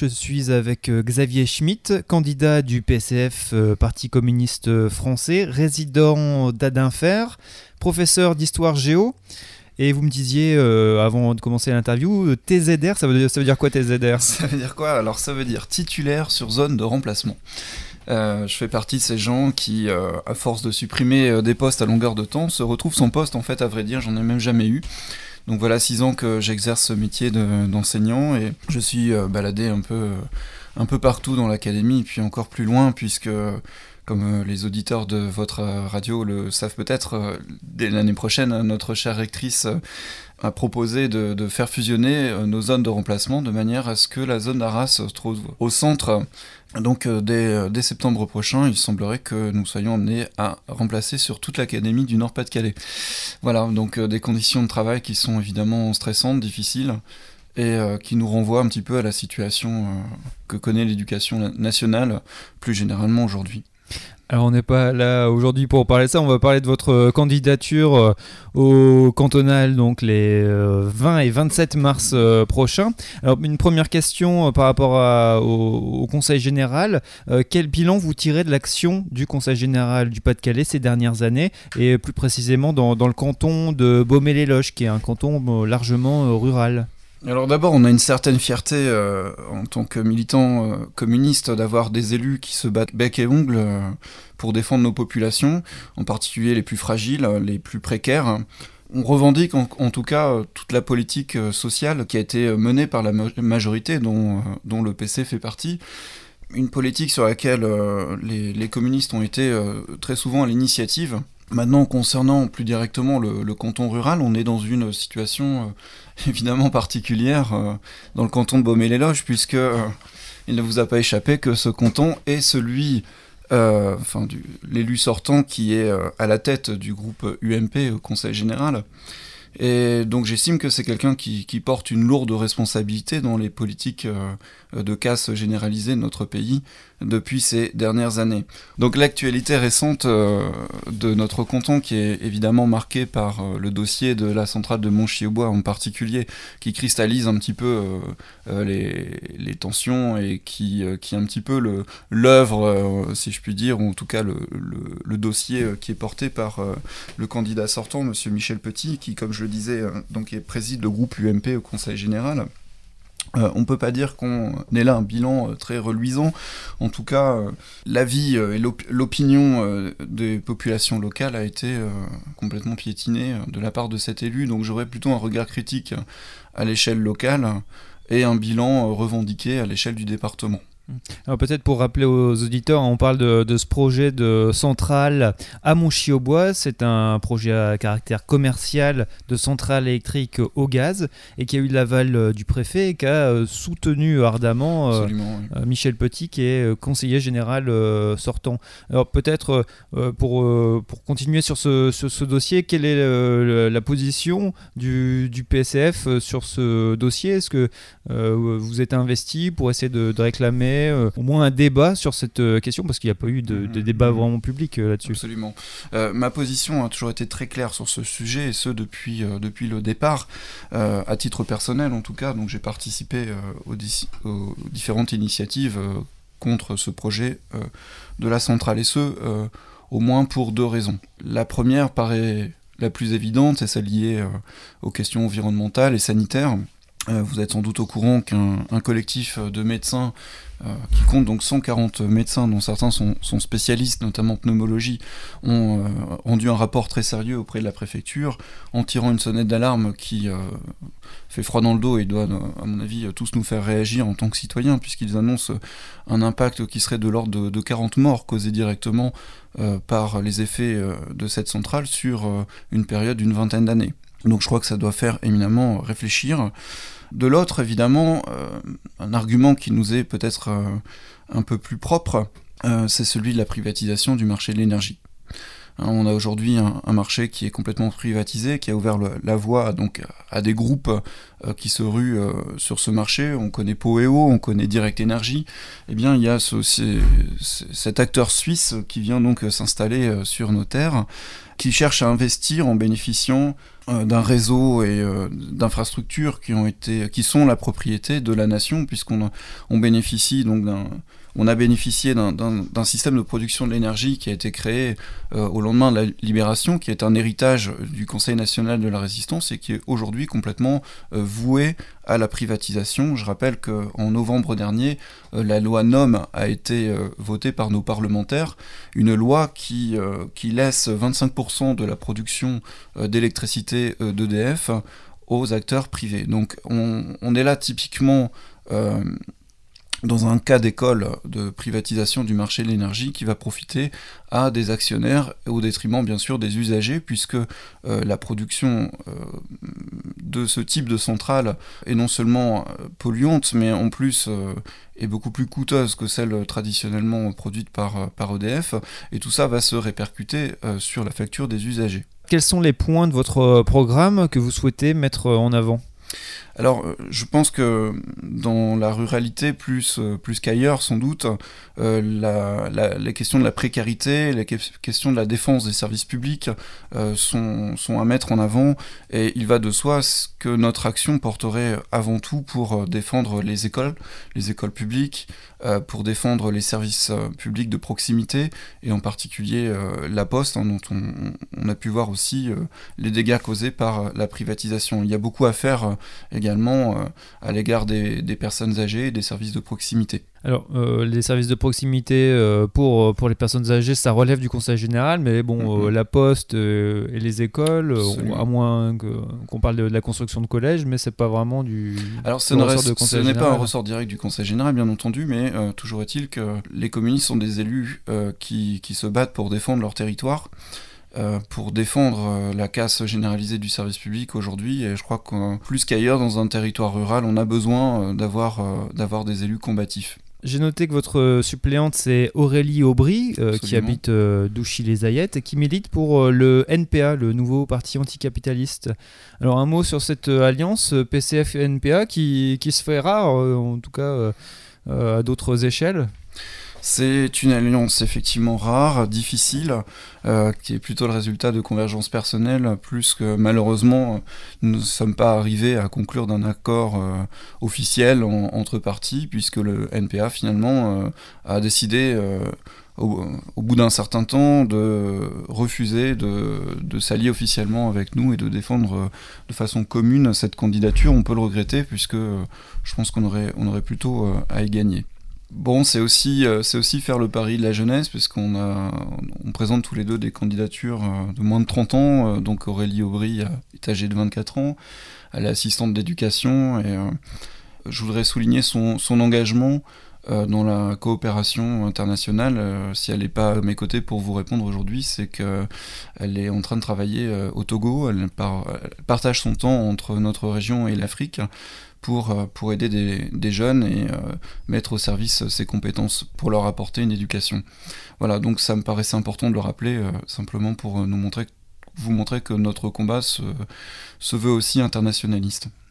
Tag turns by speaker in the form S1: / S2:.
S1: Je suis avec Xavier Schmitt, candidat du PCF, Parti communiste français, résident d'Adinfer, professeur d'histoire géo. Et vous me disiez, avant de commencer l'interview, TZR, ça veut dire quoi TZR ?
S2: Ça veut dire quoi ? Alors ça veut dire titulaire sur zone de remplacement. Je fais partie de ces gens qui, à force de supprimer des postes à longueur de temps, se retrouvent sans poste. En fait, à vrai dire, j'en ai même jamais eu. Donc voilà 6 ans que j'exerce ce métier d'enseignant et je suis baladé un peu partout dans l'académie et puis encore plus loin puisque, comme les auditeurs de votre radio le savent peut-être, dès l'année prochaine, notre chère rectrice a proposé de faire fusionner nos zones de remplacement de manière à ce que la zone d'Arras se trouve au centre. Donc dès septembre prochain, il semblerait que nous soyons amenés à remplacer sur toute l'académie du Nord-Pas-de-Calais. Voilà, donc des conditions de travail qui sont évidemment stressantes, difficiles, et qui nous renvoient un petit peu à la situation que connaît l'éducation nationale plus généralement aujourd'hui.
S1: Alors on n'est pas là aujourd'hui pour parler de ça, on va parler de votre candidature au cantonal, donc les 20 et 27 mars prochains. Alors une première question par rapport au Conseil général, quel bilan vous tirez de l'action du Conseil général du Pas-de-Calais ces dernières années, et plus précisément dans le canton de Beaumais-les-Loges, qui est un canton largement rural ?
S2: Alors d'abord, on a une certaine fierté en tant que militant communiste d'avoir des élus qui se battent bec et ongle pour défendre nos populations, en particulier les plus fragiles, les plus précaires. On revendique en tout cas toute la politique sociale qui a été menée par la majorité dont le PC fait partie. Une politique sur laquelle les communistes ont été très souvent à l'initiative. Maintenant, concernant plus directement le canton rural, on est dans une situation évidemment particulière dans le canton de Beaumais-les-Loges, puisque il ne vous a pas échappé que ce canton est celui, l'élu sortant qui est à la tête du groupe UMP au Conseil général. Et donc j'estime que c'est quelqu'un qui porte une lourde responsabilité dans les politiques de casse généralisée de notre pays depuis ces dernières années. Donc l'actualité récente de notre canton, qui est évidemment marquée par le dossier de la centrale de Monchy-au-Bois en particulier, qui cristallise un petit peu les tensions et qui un petit peu l'œuvre, si je puis dire, ou en tout cas le dossier qui est porté par le candidat sortant, monsieur Michel Petit, qui, comme je le disais, donc préside le groupe UMP au Conseil général. On ne peut pas dire qu'on ait là un bilan très reluisant. En tout cas, l'avis et l'opinion des populations locales a été complètement piétinée de la part de cet élu. Donc j'aurais plutôt un regard critique à l'échelle locale et un bilan revendiqué à l'échelle du département.
S1: Alors peut-être pour rappeler aux auditeurs, on parle de ce projet de centrale à Monchy-au-Bois. C'est un projet à caractère commercial de centrale électrique au gaz et qui a eu l'aval du préfet et qui a soutenu ardemment
S2: oui.
S1: Michel Petit, qui est conseiller général sortant. Alors peut-être pour continuer sur ce dossier, quelle est la position du PCF sur ce dossier ? Est-ce que vous êtes investi pour essayer de réclamer au moins un débat sur cette question, parce qu'il n'y a pas eu de débat vraiment public là-dessus.
S2: Absolument. Ma position a toujours été très claire sur ce sujet, et ce depuis le départ, à titre personnel en tout cas. Donc j'ai participé aux différentes initiatives contre ce projet de la centrale, et ce au moins pour 2 raisons. La première paraît la plus évidente, c'est celle liée aux questions environnementales et sanitaires. Vous êtes sans doute au courant qu'un collectif de médecins qui compte donc 140 médecins, dont certains sont spécialistes, notamment pneumologie, ont rendu un rapport très sérieux auprès de la préfecture, en tirant une sonnette d'alarme qui fait froid dans le dos et doit, à mon avis, tous nous faire réagir en tant que citoyens, puisqu'ils annoncent un impact qui serait de l'ordre de 40 morts causés directement par les effets de cette centrale sur une période d'une 20aine d'années. Donc je crois que ça doit faire éminemment réfléchir. De l'autre, évidemment, un argument qui nous est peut-être un peu plus propre, c'est celui de la privatisation du marché de l'énergie. On a aujourd'hui un marché qui est complètement privatisé, qui a ouvert la voie donc à des groupes qui se ruent sur ce marché. On connaît Poeo, on connaît Direct Energy. Eh bien, il y a cet acteur suisse qui vient donc s'installer sur nos terres qui cherche à investir en bénéficiant d'un réseau et d'infrastructures qui sont la propriété de la nation, on bénéficie donc on a bénéficié d'un système de production de l'énergie qui a été créé au lendemain de la libération, qui est un héritage du Conseil national de la résistance et qui est aujourd'hui complètement voué à la privatisation. Je rappelle qu'en novembre dernier, la loi NOM a été votée par nos parlementaires, une loi qui laisse 25% de la production d'électricité d'EDF aux acteurs privés. Donc on est là typiquement dans un cas d'école de privatisation du marché de l'énergie qui va profiter à des actionnaires au détriment bien sûr des usagers, puisque la production de ce type de centrale est non seulement polluante, mais en plus est beaucoup plus coûteuse que celle traditionnellement produite par EDF, et tout ça va se répercuter sur la facture des usagers.
S1: Quels sont les points de votre programme que vous souhaitez mettre en avant ?
S2: Alors, je pense que dans la ruralité, plus qu'ailleurs, sans doute, les questions de la précarité, les questions de la défense des services publics sont à mettre en avant. Et il va de soi que notre action porterait avant tout pour défendre les écoles publiques, pour défendre les services publics de proximité, et en particulier la Poste, dont on a pu voir aussi les dégâts causés par la privatisation. Il y a beaucoup à faire également à l'égard des personnes âgées et des services de proximité.
S1: Alors, les services de proximité pour les personnes âgées, ça relève du Conseil général, mais bon, la Poste et les écoles, à moins qu'on parle de la construction de collèges, mais c'est pas vraiment du ressort de Conseil général. Ce n'est pas
S2: un ressort direct du Conseil général, bien entendu, mais toujours est-il que les communistes sont des élus qui se battent pour défendre leur territoire. Pour défendre la casse généralisée du service public aujourd'hui, et je crois que plus qu'ailleurs dans un territoire rural, on a besoin d'avoir des élus combatifs.
S1: J'ai noté que votre suppléante, c'est Aurélie Aubry, qui habite Douchy-les-Aillettes et qui milite pour le NPA, le nouveau parti anticapitaliste. Alors un mot sur cette alliance PCF-NPA qui se fait rare, en tout cas à d'autres échelles.
S2: C'est une alliance effectivement rare, difficile, qui est plutôt le résultat de convergences personnelles, plus que malheureusement nous ne sommes pas arrivés à conclure d'un accord officiel entre partis, puisque le NPA finalement a décidé au bout d'un certain temps de refuser de s'allier officiellement avec nous et de défendre de façon commune cette candidature. On peut le regretter, puisque je pense qu'on aurait plutôt à y gagner. Bon, c'est aussi faire le pari de la jeunesse, puisqu'on présente tous les deux des candidatures de moins de 30 ans. Donc Aurélie Aubry est âgée de 24 ans, elle est assistante d'éducation, et je voudrais souligner son engagement dans la coopération internationale. Si elle n'est pas à mes côtés pour vous répondre aujourd'hui, c'est qu'elle est en train de travailler au Togo. Elle partage son temps entre notre région et l'Afrique, pour aider des jeunes et mettre au service ses compétences pour leur apporter une éducation. Voilà, donc ça me paraissait important de le rappeler, simplement pour vous montrer que notre combat se veut aussi internationaliste.